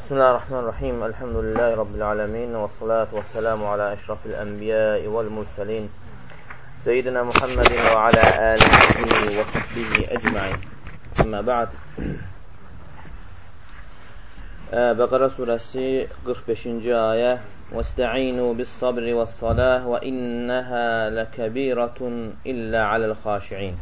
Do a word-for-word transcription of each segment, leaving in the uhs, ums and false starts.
Bismillahirrahmanirrahim. Elhamdülillahi Rabbil alemin. Və salatu və selamu alə əşrafil ənbiyai vəl-mursalin. Seyyidina Muhammedin və alə alihi və sahbihi ecmain. Əmmə ba'd. Bəqara surəsi qırx beşinci ayə. وَاسْتَعِينُوا بِالصَّبْرِ وَالصَّلَاةِ وَإِنَّهَا لَكَبِيرَةٌ إِلَّا عَلَى الْخَاشِعِينَ.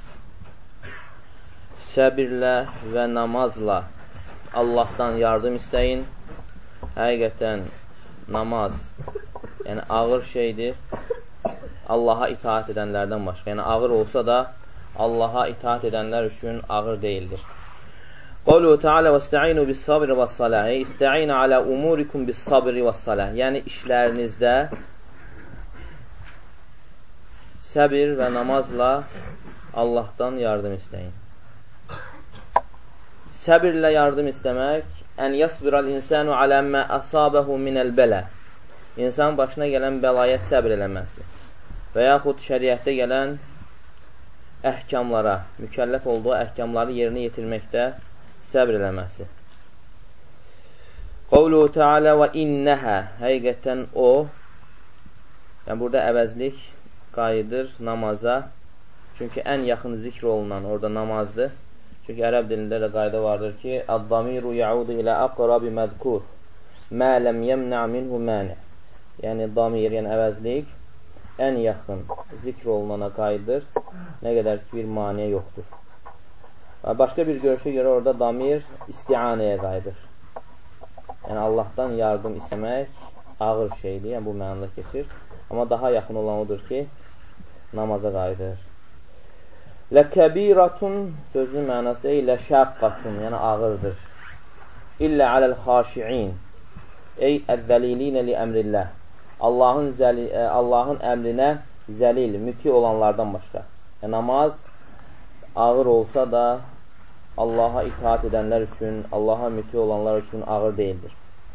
Səbirlə və namazla Allahdan yardım istəyin. Həqiqətən namaz, yəni ağır şeydir. Allaha itaat edənlərdən başqa. Yəni ağır olsa da Allaha itaat edənlər üçün ağır deyildir. Qawluhu Teala vəstə'inu bis-sabri vəs-salah. İstə'inu alə umurikum bis-sabri vəs-salah. Yəni işlərinizdə səbir və namazla Allahdan yardım istəyin. Səbirlə yardım istəmək, ən yasbiral insanu alə mə əsabəhu minəl bələ. İnsan başına gələn bəlaya səbir eləməsi və yaxud şəriətdə gələn əhkamlara, mükəlləf olduğu əhkamları yerinə yetirməkdə səbir eləməsi. Qawluhu Teala və innəhə. Həqiqətən o, yəni burada əvəzlik qayıdır namaza. Çünki ən yaxın zikr olunan orada namazdır. Çünki ərəb dilində də qayda vardır ki, Əd-damiru yaudu ilə əqrabi məzkur, mə ləm yəmnə minhu məni. Yəni, damir, yəni əvəzlik ən yaxın zikr olunana qayıdır, nə qədər ki, bir maniyə yoxdur. Başqa bir görüşə görə orada damir istianəyə qayıdır. Yəni, Allahdan yardım istəmək ağır şeydir, yəni bu mənada keçir. Amma daha yaxın olan odur ki, namaza qayıdır. Ləkəbiratun sözünün mənası ey ləşəqqatun, yəni ağırdır. İllə aləl xaşi'in, ey əzzəlilinə li əmrilləh. Allahın, zəli, Allahın əmrinə zəlil, müti olanlardan başqa. Yəni, namaz ağır olsa da Allaha itaat edənlər üçün, Allaha müti olanlar üçün ağır deyildir.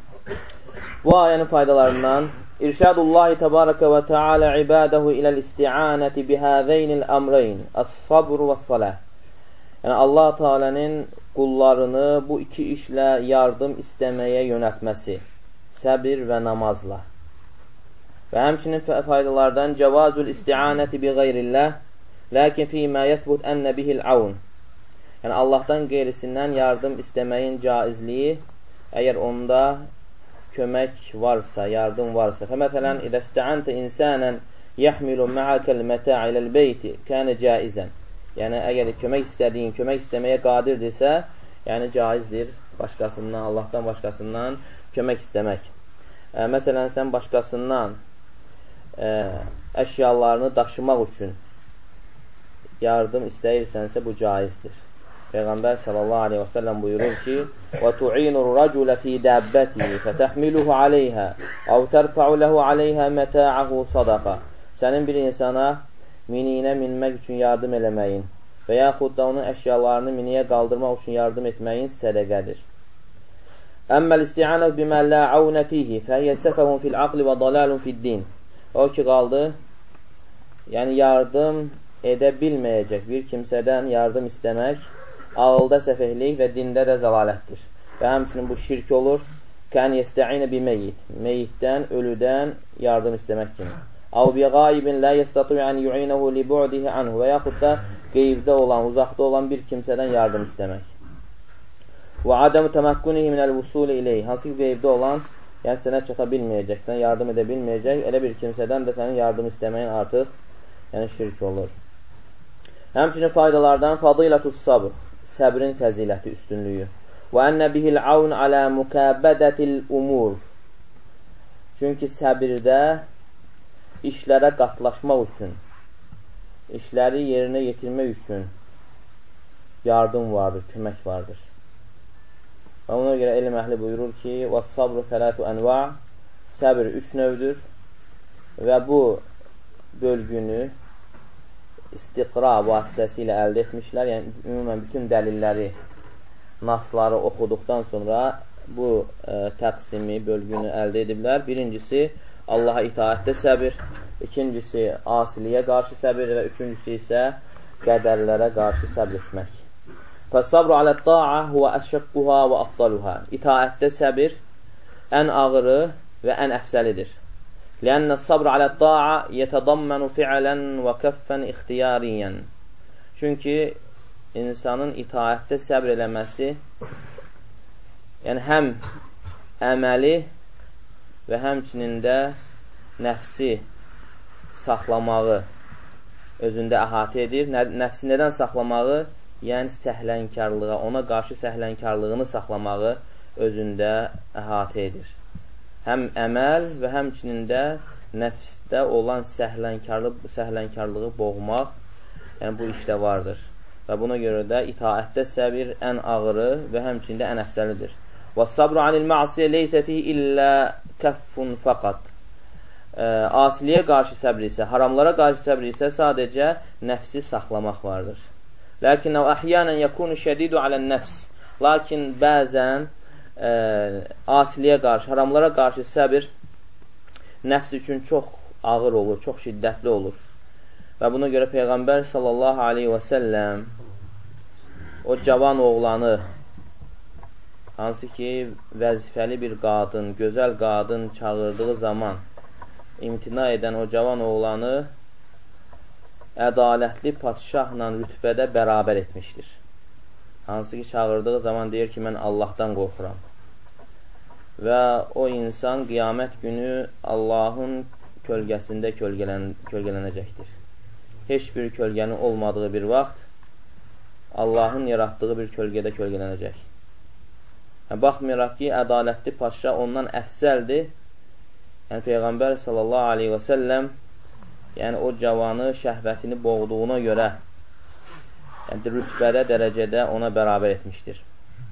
Bu ayənin faydalarından İrşadullahi təbarəkə və teala ibadəhu iləl-isti'anəti bihəzeynil əmreyn, əs-sabr və s-salah. Yəni, Allah Teala'nın qullarını bu iki işlə yardım istəməyə yönətməsi, səbir və namazla. Və həmçinin faydalardan cəvazul isti'anəti bi qeyrilləh, lakin fīmə yəthbut ənə bihil-avn. Yəni, Allahdan qeyrisindən yardım istəməyin caizliyi, əgər onda kömək varsa, yardım varsa. Fəməthələn, İdə istəəntə insənən yəhmilu məəkəl mətəə iləl beyti kənə caizən. Yəni, əgər kömək istədiyin, kömək istəməyə qadirdirsə, yəni caizdir başqasından, Allahdan başqasından kömək istəmək. Ə, məsələn, sən başqasından ə, əşyalarını daşımaq üçün yardım istəyirsənsə, bu caizdir. Peyğəmbər sallallahu aleyhi və səlləm buyurur ki, وَتُعِينُ الرَّجُلَ فِي دَابَّتِهِ فَتَحْمِلُهُ عَلَيْهَا أَوْ تَرْفَعُ لَهُ عَلَيْهَا مَتَاعَهُ صَدَقَ. Sənin bir insana miniyinə minmək üçün yardım eləməyin və yaxud da onun əşyalarını miniyə qaldırmaq üçün yardım etməyin sədəqədir. Əmməl isti'anət bimə lə avnə fihi fəhiyyə səfəhun fil aqli və dalalun fid din. O ki qaldı, yəni yardım edə bilməyəcək bir kimsədən yardım istəmək ağılda səfehlik və dində də zəlalətdir. Və həmçinin bu şirk olur. Kən yestə'inə bimeyyid. Meyyiddən, ölüdən yardım istəmək kimi. Av bi qaibin lə yestatu'u ən yu'inəhu li bu'dihi anhu. Və yaxud da qeybdə olan, uzaqda olan bir kimsədən yardım istəmək. Və adəmu təməkkunihi minəl vusuli ileyh. Hansı ki qeybdə olan, yəni sənə çata bilməyəcək, sənə yardım edə bilməyəcək, elə bir kimsədən də sənin yardım istəməyin artıq, yəni şirk olur. Həmçinin faydalardan fadilətus sabr, səbrin fəziləti, üstünlüyü. Və ənə bihil avn alə mükəbbədətil umur. Çünki səbirdə işlərə qatlaşmaq üçün, işləri yerinə yetirmək üçün yardım vardır, kömək vardır. Və ona görə elm əhli buyurur ki, وَالصَّبْرُ ثَلَاثُ أَنْوَعٍ. Səbir üç növdür və bu bölgünü istiqra vasitəsilə əldə etmişlər. Yəni, ümumən bütün dəlilləri, nasları oxuduqdan sonra bu ə, təqsimi, bölgünü əldə ediblər. Birincisi, Allaha itaətdə səbir. İkincisi, asiliyə qarşı səbir və üçüncüsü isə qədərlərə qarşı səbir etmək. Fəs-sabru alə't-ta'a huwa əşşəqquha və afdaluha. İtaətdə səbir ən ağırı və ən əfsəlidir. Lənnəs-sabru alə't-ta'a yetədammanu fi'lən və kəffən ixtiyariyyən. Çünki insanın itaətdə səbr eləməsi, yəni həm əməli və həmçinin də nəfsi saxlamağı özündə əhatə edir. Nəfsi nədən saxlamağı? Yəni səhlənkarlığa, ona qarşı səhlənkarlığını saxlamağı özündə əhatə edir. Həm əməl və həmçinin də nəfsdə olan səhlənkarlıq, səhlənkarlığı boğmaq, yəni bu işdə vardır. Və buna görə də itaətdə səbir ən ağırı və həmçində ən əfsəlidir. وَالصَّبْرُ عَنِ الْمَعْصِيَ لَيْسَ فِيهِ إِلَّا كَفٌّ فَقَطْ. Asiliyə qarşı səbr isə, haramlara qarşı səbr isə sadəcə nəfsi saxlamaq vardır. Lakin əhyənən yəkunu şədidu alən-nəfs. Lakin bəzən ə, asiliyə qarşı, haramlara qarşı səbir nəfs üçün çox ağır olur, çox şiddətli olur. Və buna görə Peyğəmbər sallallahu aleyhi və səlləm o cavan oğlanı, hansı ki vəzifəli bir qadın, gözəl qadın çağırdığı zaman imtina edən o cavan oğlanı ədalətli padişahla rütbədə bərabər etmişdir. Hansı ki çağırdığı zaman deyir ki, mən Allahdan qorxuram. Və o insan qiyamət günü Allahın kölgəsində kölgələn, kölgələnəcəkdir. Heç bir kölgənin olmadığı bir vaxt Allahın yaratdığı bir kölgədə kölgələnəcək. Baxmayaraq ki, ədalətli padişah ondan əfsəldir. Yəni Peyğəmbər sallallahu aleyhi və səlləm yəni o cavanı şəhvətini boğduğuna görə yəni rütbədə, dərəcədə ona bərabər etmişdir.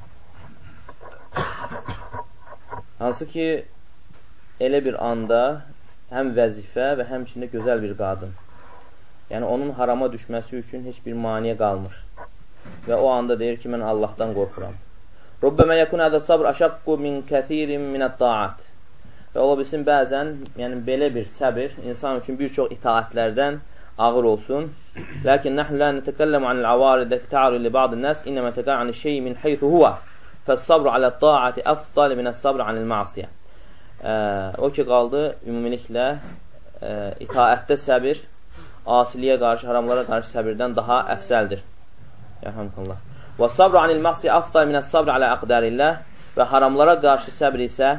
Hansı ki elə bir anda həm vəzifə və həmçində gözəl bir qadın. Yəni onun harama düşməsi üçün heç bir maniyə qalmır. Və o anda deyir ki, mən Allahdan qorxuram. Rubbəmə yəkun hədə sabr əşəqqu min kəthirin minət-taat. Və ola bilsin bəzən, yəni belə bir səbir insan üçün bir çox itaətlərdən ağır olsun. Lakin nəhl lə nətəkəlləmu anil-əvaridəki ta'arü li ba'd-nəs innəmə təkər anil şeyi min heythu huvə fəs-sabru alə't-taati əfdal minəs-sabr anil-ma'siyə. O ki qaldı, ümumiliklə itaətdə səbir asiliyə qarşı, haramlara qarşı səbirdən daha əfsəldir. Yərhamdülillah. Və sabr anil ma'siyə afdal minəs sabr alə əqdarillah. Və haramlara qarşı səbr isə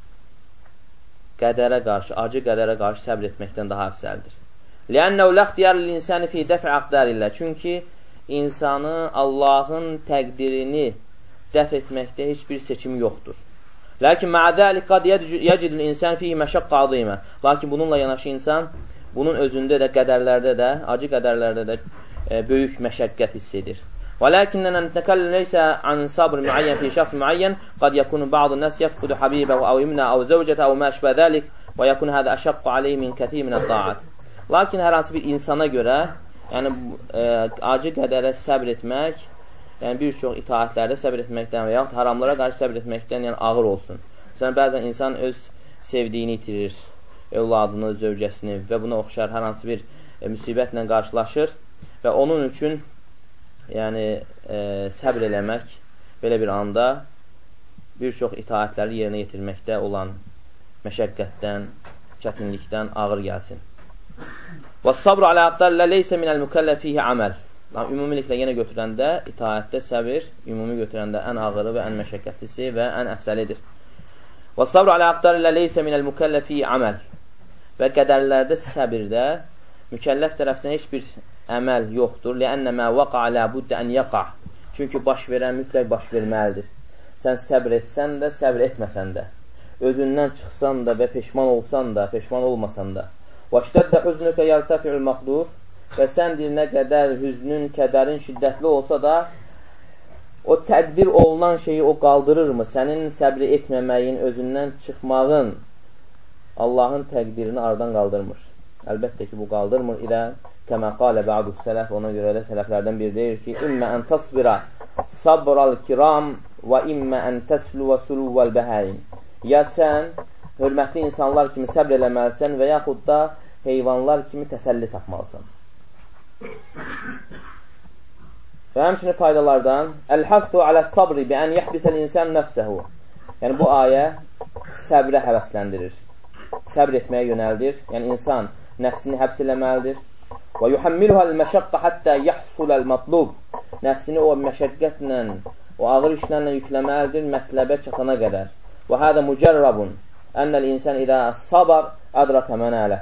qədərə qarşı, acı qədərə qarşı səbr etməkdən daha əfsəldir. Lənnəu ləxtiyar l-insani fi dəf'i əqdarillah. Çünki insanı Allahın təqdirini dəf etməkdə heç bir seçimi yoxdur. Lakin mə'ədəli qad yəcidül insan fihi məşəqqə azimə. Lakin bununla yanaşı insan bunun özündə də qədərlərdə də, acı qədərlərdə də e, böyük məşəqqət hiss edir. Və lakinnənə nətəkəllim leysə an sabr müəyyən fi şəxs müəyyən qad yəkunu ba'du nəs yəfqudu habibəhu əv imnə əv zəvcətə əv məşbə dəlik və yəkunu hədə əşəqqu aleyh min kəthir minət-taat. Lakin hər hansı bir insana görə yəni e, acı qədərə səbr etmək, yəni bir çox itaətlərdə səbr etməkdən və yaxud haramlara qarşı səbr etməkdən yəni ağır olsun. Məsələn, bəzən insan öz sevdiyini itirir, övladını, zövcəsini və buna oxşar hər hansı bir e, müsibətlə qarşılaşır və onun üçün yəni e, səbr eləmək belə bir anda bir çox itaətləri yerinə yetirməkdə olan məşəqqətdən, çətinlikdən ağır gəlsin. Və sabr alə əqdəllə leysə minəl mükəlləf fihi əməl. Ümumiliklə yenə götürəndə itaətdə səbir, ümumi götürəndə ən ağırı və ən məşəqqətlisi və ən əfsəlidir. Və sabr alə əqdəllə leysə minəl mükəlləf fihi əməl. Və qədərlərdə səbirdə mükəlləf tərəfdən heç bir əməl yoxdur. Ləənnə mə vəqa lə buddə ən yəqa. Çünki baş verən mütləq baş verməlidir. Sən səbr etsən də, səbr etməsən də. Özündən çıxsan da və peşman olsan da, peşman olmasan da. Və şdəddə hüznükə yərtəfi'ül məqdur. Və sən dilinə qədər hüznün, kədərin şiddətli olsa da, o tədbir olunan şeyi o qaldırırmı? Sənin səbr etməməyin, özündən çıxmağın Allahın təqdirini aradan qaldırmır. Əlbəttə ki, bu qaldırmır. İlə kəmə qalə bə'du sələf, ona görə də sələflərdən biri deyir ki, İmmə ən tasbira sabral kiram və immə ən təslu və suluvvəl bəhərin. Ya sən hörmətli insanlar kimi səbr eləməlisən və yaxud da heyvanlar kimi təsəlli tapmalısan. Və həmçinin faydalardan Əl-Haftu alə sabri bi ən yəhbisəl insan nəfsəhu. Yəni bu ayə səbrə həvəsləndirir. Səbr etməyə yönəldir. Yəni insan nəfsini həbs eləməlidir. Və yuhammiluhəl məşəqqə həttə yəhsuləl matlub. Nəfsini o məşəqqətlə, o ağır işlərlə yükləməlidir mətləbə çatana qədər. Və hədə mücərrabun ənəl insan idə sabar ədrakə mənələ.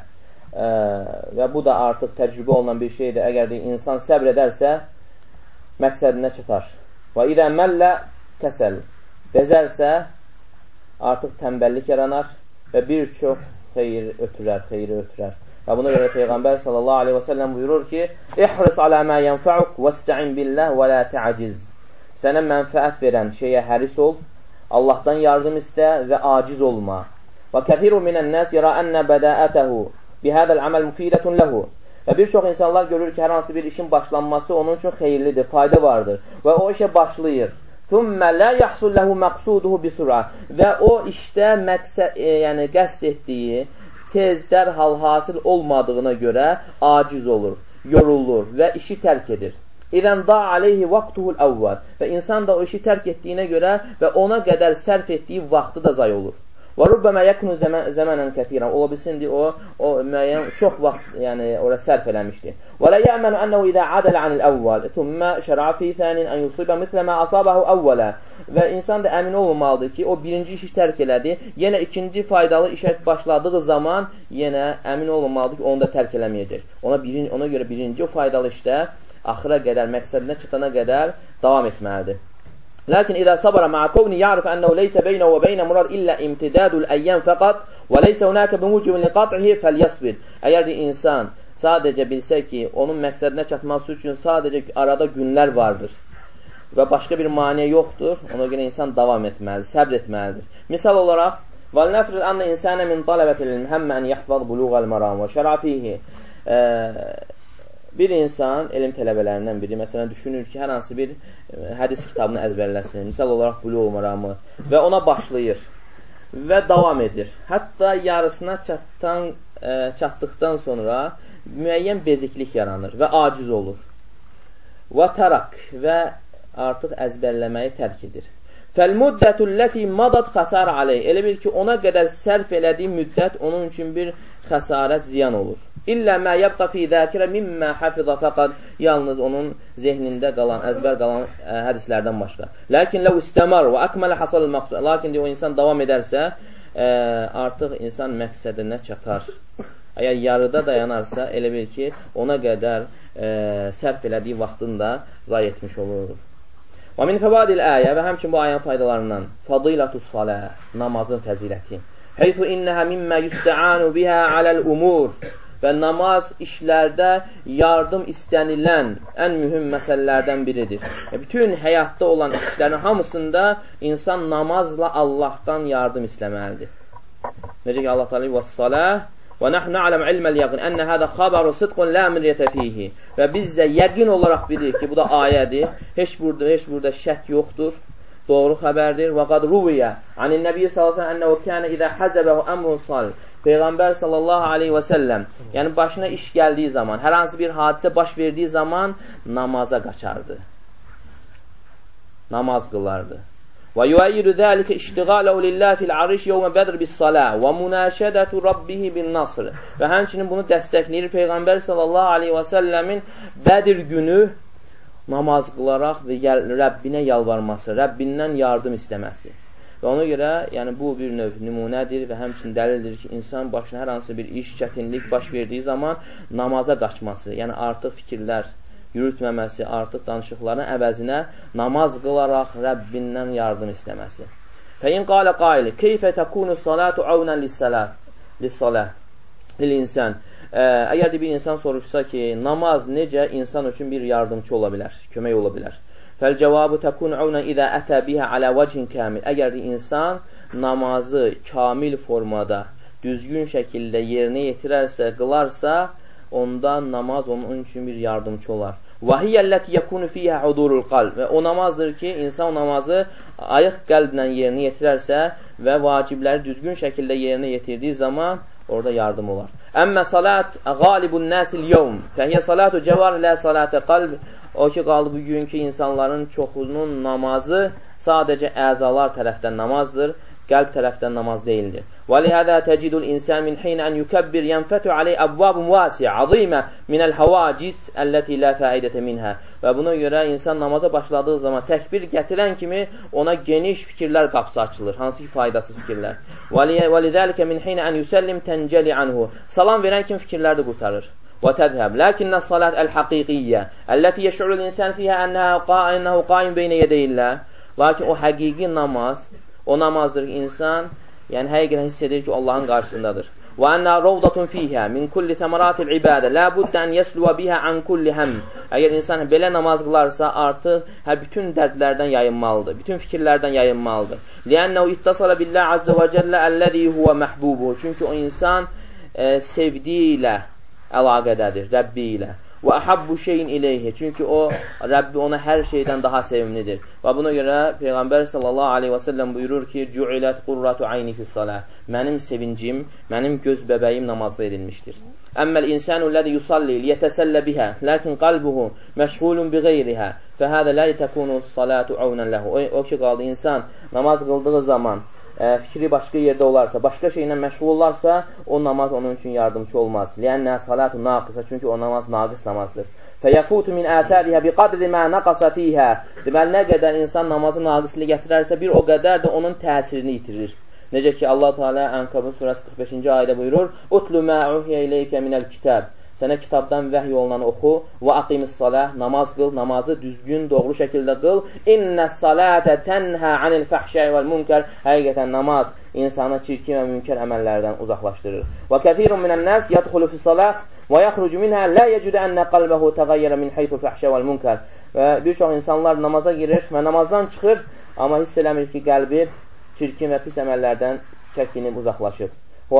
Və bu da artıq təcrübə olunan bir şeydir. Əgər də insan səbr edərsə, məqsədinə çatar. Və idə məllə kəsəl. Bezərsə, artıq tənbəllik yaranar və bir çox xeyir ötürər, xeyri ötürər. Və buna görə Peyğəmbər sallallahu aleyhi və səlləm buyurur ki, İhris alə mə yənfəuk və istəin billəh və lə tə'aciz. Sənə mənfəət verən şeyə həris ol, Allahdan yardım istə və aciz olma. Və kəthiru minən nəs yara ənə bədəətəhu bihədəl əməl müfidətun ləhu. Və bir çox insanlar görür ki, hər hansı bir işin başlanması onun üçün xeyirlidir, fayda vardır. Və o işə başlayır. Thumma la yahsul lahu maqsuduhu bisur'a. Və o işdə məqsəd, e, yəni qəsd etdiyi tez dərhal hasil olmadığına görə aciz olur, yorulur və işi tərk edir. İzən da aleyhi vaqtuhul əvvəl. Və insan da o işi tərk etdiyinə görə və ona qədər sərf etdiyi vaxtı da zay olur. Və rubbama yakunu zamanan katiran. Ola bilsin o o müəyyən çox vaxt, yəni ora sərf eləmişdi. Və la ya'manu annahu idha adala anil awwal thumma şara'a fi thanin an yusiba mithla ma asabahu awwala. Və insan da əmin olmalıdır ki, o birinci işi tərk elədi, yenə ikinci faydalı işə başladığı zaman yenə əmin olmalıdır ki, onu da tərk eləməyəcək. Ona birinci ona görə birinci o faydalı işdə axıra qədər, məqsədinə çatana qədər davam etməlidir. Lakin izə sabara ma'a kavni ya'rif annahu leysa beynehu və beynə murad illə imtidadul əyyam fəqat və leysa hunaka bimucibin liqat'ihi fəlyasbir. Əgər də insan sadəcə bilsə ki, onun məqsədinə çatması üçün sadəcə arada günlər vardır və başqa bir maniyə yoxdur, ona görə insan davam etməlidir, səbr etməlidir. Misal olaraq, وَلْنَفْرِدْ أَنَّ إِنسَانَ مِنْ طَلَبَةِ الْمُهَمَّ أَنْ يَحْفَظْ بُلُوغَ الْمَرَامِ وَشَرَعَ فِيهِ. Bir insan, elm tələbələrindən biri, məsələn, düşünür ki, hər hansı bir hədis kitabını əzbərləsin, misal olaraq Buluğ-ul Maramı və ona başlayır və davam edir. Hətta yarısına çatdan, ə, çatdıqdan sonra müəyyən beziklik yaranır və aciz olur. Və tərak və artıq əzbərləməyi tərk edir. Fəl-muddətulləti madad xəsar aleyh. Elə bil ki, ona qədər sərf elədiyi müddət onun üçün bir xəsarət, ziyan olur. İllə mə yəbqa fi zəkirə mimmə hafizə fəqad. Yalnız onun zehnində qalan, əzbər qalan ə, hədislərdən başqa. Lakin ləv istəmər və əkmələ hasal məqsud. Lakin o insan davam edərsə, ə, artıq insan məqsədinə çatar. Əgər yarıda dayanarsa, elə bil ki, ona qədər ə, sərf elədiyi vaxtını da zay etmiş olur. Və min fəvadil əyə və həmçin bu ayənin faydalarından fadilatus salə, namazın fəziləti. Heythu innəhə mimmə yüstəanu bihə aləl umur. Və namaz işlərdə yardım istənilən ən mühüm məsələlərdən biridir. Və bütün həyatda olan işlərin hamısında insan namazla Allahdan yardım istəməlidir. Necə ki, Allah Teala vəs-salah və nəhnu na'lem ilməl yəqin ənə hədə xabaru sıdqun la miriyətə fihi. Və biz də yəqin olaraq bilirik ki, bu da ayədir. Heç burada, heç burada şək yoxdur. Doğru xəbərdir. Və qad ruviyə anin nəbiyyə sallallahu əleyhi və səlləm ənəhu kənə idə həzəbəhu əmrun sal. Peyğəmbər sallallahu aleyhi və səlləm, yəni başına iş gəldiyi zaman, hər hansı bir hadisə baş verdiyi zaman namaza qaçardı. Namaz qılardı. Və yuəyyidü zəlikə iştiqaləhu lillah fil ariş yevmə bədr bis-salah və munəşədətu rabbihi bin-nasr. Və həmçinin bunu dəstəkləyir Peyğəmbər sallallahu aleyhi və səlləmin Bədir günü namaz qılaraq və Rəbbinə yalvarması, Rəbbindən yardım istəməsi. Və ona görə, yəni bu bir növ nümunədir və həmçinin dəlildir ki, insan başına hər hansı bir iş, çətinlik baş verdiyi zaman namaza qaçması, yəni artıq fikirlər yürütməməsi, artıq danışıqların əvəzinə namaz qılaraq Rəbbindən yardım istəməsi. Fəin qalə qaili, keyfə təkunu salatu avnən lis-salah, lil-insan. Əgər bir insan soruşsa ki, namaz necə insan üçün bir yardımcı ola bilər, kömək ola bilər. Fəl-cavabı təkun avnən idə ətə bihə alə vəchin kamil. Əgər insan namazı kamil formada, düzgün şəkildə yerinə yetirərsə, qılarsa, onda namaz onun üçün bir yardımcı olar. Və hiyyəlləti yəkunu fiyhə hudurul qalb. Və o namazdır ki, insan namazı ayıq qəlblə yerinə yetirərsə və vacibləri düzgün şəkildə yerinə yetirdiyi zaman orada yardım olar. Əmmə salat qalibun nəsil yevm fəhiyyə salatu cəvar lə salatə qalb. O ki, qaldı bugünkü insanların çoxunun namazı sadəcə əzalar tərəfdən namazdır, qəlb tərəfdən namaz deyildir. وَلِهَذَا تَجِدُ الْإِنسَانِ مِنْ حِينَ أَنْ يُكَبِّرْ يَنْفَتُ عَلَيْهِ أَبْوَابٌ وَاسِعَةٌ عَظِيمَةٌ مِنَ الْحَوَاجِسِ الَّتِي لَا فَائِدَةَ مِنْهَا. Və buna görə insan namaza başladığı zaman təkbir gətirən kimi ona geniş fikirlər qapısı açılır, hansı ki faydasız fikirlər. وَلِذَلِكَ مِنْ حِينَ أَنْ يُسَلِّمْ تَنْجَلِ عَنْهُ. Salam verən kimi fikirlər də qurtarır. وتذهب لكن الصلاة الحقيقية التي يشعر الإنسان فيها أنه قائم بين يدي الله. Lakin o həqiqi namaz, o namazdır ki, insan yəni həqiqətən hiss edir ki, Allahın qarşısındadır. وَأَنَّا رَوْضَةٌ فِيهَا مِنْ كُلِّ ثَمَرَاتِ الْعِبَادَةِ لَا بُدَّ أَنْ يَسْلُوَ بِهَا عَنْ كُلِّ هَمٍّ. Əgər insan belə namaz qılarsa, artıq hə, bütün dərdlərdən yayınmalıdır, bütün fikirlərdən yayınmalıdır. لِأَنَّهُ اِتَّصَلَ بِاللّٰهِ عَزَّ وَجَلَّ الَّذ۪ي هُوَ مَحْبُوبُهُ. Çünki o insan e, sevdiyi ilə əlaqədədir, Rəbbi ilə. Və əhabbu şeyin ileyhi. Çünki o, Rəbbi ona hər şeydən daha sevimlidir. Və buna görə Peyğəmbər sallallahu aleyhi və səlləm buyurur ki, Cu'ilət qurratu ayni fissalah. Mənim sevincim, mənim göz bəbəyim namazda edilmişdir. Əmməl insanu ləzi yusalli liyətəsəllə bihə, lakin qalbuhu məşğulun bi qeyrihə, fəhədə lə təkunu salatu avnən ləhu. O ki, qaldı insan namaz qıldığı zaman E, fikri başqa yerdə olarsa, başqa şeylə məşğul olarsa, o namaz onun üçün yardımcı olmaz. Liənnə salatu naqisa, çünki o namaz naqis namazdır. Fəyəfutu min ətərihə bi qadri mə naqasa fiyhə. Deməli, nə qədər insan namazı naqisli gətirərsə, bir o qədər də onun təsirini itirir. Necə ki, Allah Teala Ənkabut surəsi qırx beşinci ayədə buyurur, Utlu mə uhiyə ileykə minəl kitəb. Sənə kitabdan vəhy olunan oxu və aqimis salah, namaz qıl, namazı düzgün, doğru şəkildə qıl. İnnəs salətə tənhə anil fəhşəy vəl münkər. Həqiqətən namaz insanı çirkin və münkər əməllərdən uzaqlaşdırır. Və kəthirun minən nəs yədxulu fi salah və yaxrucu minhə lə yəcudə ənə qalbəhu təğəyyərə min heytu fəhşə vəl münkər. Və bir çox insanlar namaza girir və namazdan çıxır, amma hiss eləmir ki, qəlbi çirkin və pis əməllərdən çəkinib uzaqlaşıb. Huvə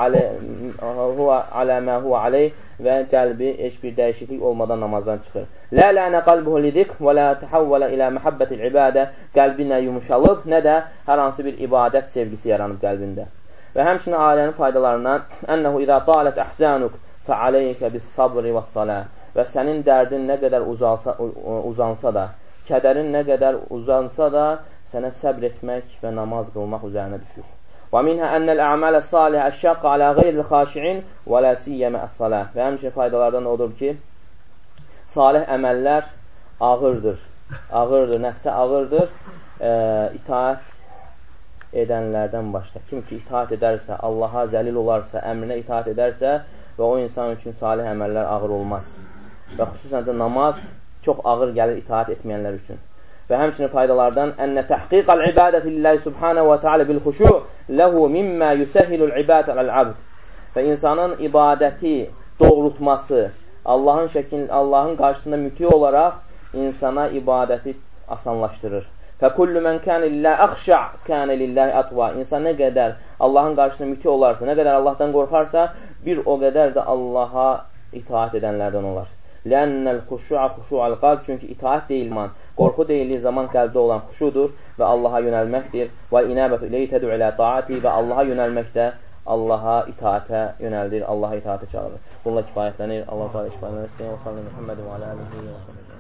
alə mə huvə aleyh və qəlbi heç bir dəyişiklik olmadan namazdan çıxır. Lə lənə qalbuhu lidik və lə təhəvvələ ilə məhəbbətil ibadə. Qəlbi nə yumuşalıb, nə də hər hansı bir ibadət sevgisi yaranıb qəlbində. Və həmçinin ailənin faydalarından ənəhu izə talət əhzənuk fəaleykə bis sabri və salə. Və sənin dərdin nə qədər uzansa, uzansa da, kədərin nə qədər uzansa da, sənə səbr etmək və namaz qılmaq üzərinə düşür. وَمِنْهَا أَنَّ الْأَعْمَالَ الصَّالِحَ الشَّقَّ عَلَى غَيْرِ الْخَاشِعِينَ وَلَا سِيَّمَا الصَّلَاةِ. Və həmçinin faydalardan odur ki, salih əməllər ağırdır, ağırdır, nəfsə ağırdır, e, itaat edənlərdən başqa. Kim ki itaat edərsə, Allaha zəlil olarsa, əmrinə itaat edərsə və o insan üçün salih əməllər ağır olmaz. Və xüsusən də namaz çox ağır gəlir itaat etməyənlər üçün. Və həmçinin faydalardan ənnə təhqiqəl ibadəti lillahi subhanə və teala bil xuşu ləhu mimmə yüsəhilul ibadət əl-abd. Və insanın ibadəti doğrultması, Allahın şəkil, Allahın qarşısında müti olaraq insana ibadəti asanlaşdırır. Fəkullu mən kənə lilləh əxşə' kənə lilləh ətva. İnsan nə qədər Allahın qarşısında müti olarsa, nə qədər Allahdan qorxarsa, bir o qədər də Allaha itaat edənlərdən olar. Lənnəl xuşu'a xuşu'al qalb. Çünki itaat deyilman, qorxu deyildiyi zaman qəlbdə olan xuşudur və Allaha yönəlməkdir. Və inəbətu ileyhi təd'u ilə taati. Və Allaha yönəlmək də Allaha itaatə yönəldir, Allaha itaatə çağırır. Bununla kifayətlənir. Allah-u Teala işbələnir. Seyyid Muhammed və alə alihi və sallallahu.